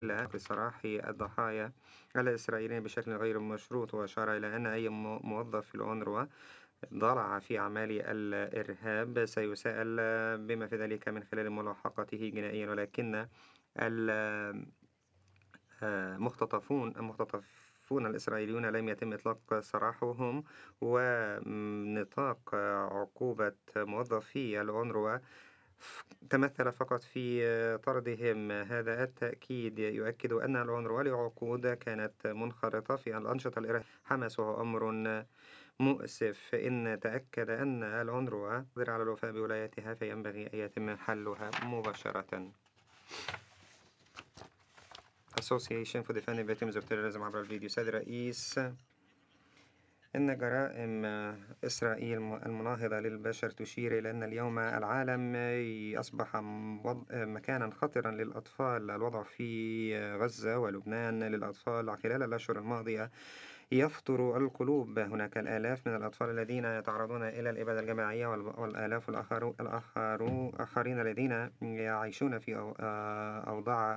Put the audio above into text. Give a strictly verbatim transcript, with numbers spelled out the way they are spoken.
لسراح الضحايا الإسرائيليين بشكل غير مشروط، وأشار إلى أن أي مو- موظف في الأونروا ضلع في أعمال الإرهاب سيساءل بما في ذلك من خلال ملاحقته جنائيا، ولكن المختطفون المختطفون الإسرائيليون لم يتم إطلاق سراحهم، ونطاق عقوبة موظفي الأونروا تمثل فقط في طردهم. هذا التأكيد يؤكد أن العنصرية لعقود كانت منخرطة في الأنشطة الإرهابية حماس، وهو أمر مؤسف. إن تأكد أن العنصرية قادرة على الوفاء بولايتها فينبغي أن يتم حلها مباشرة. Association for Defending Victims of Terrorism عبر الفيديو. سيد الرئيس، إن جرائم إسرائيل المناهضة للبشر تشير إلى أن اليوم العالم أصبح مكانا خطرا للأطفال. الوضع في غزة ولبنان للأطفال خلال الأشهر الماضية يفطر القلوب. هناك الآلاف من الأطفال الذين يتعرضون إلى الإبادة الجماعية، والآلاف الآخرين الذين يعيشون في أوضاع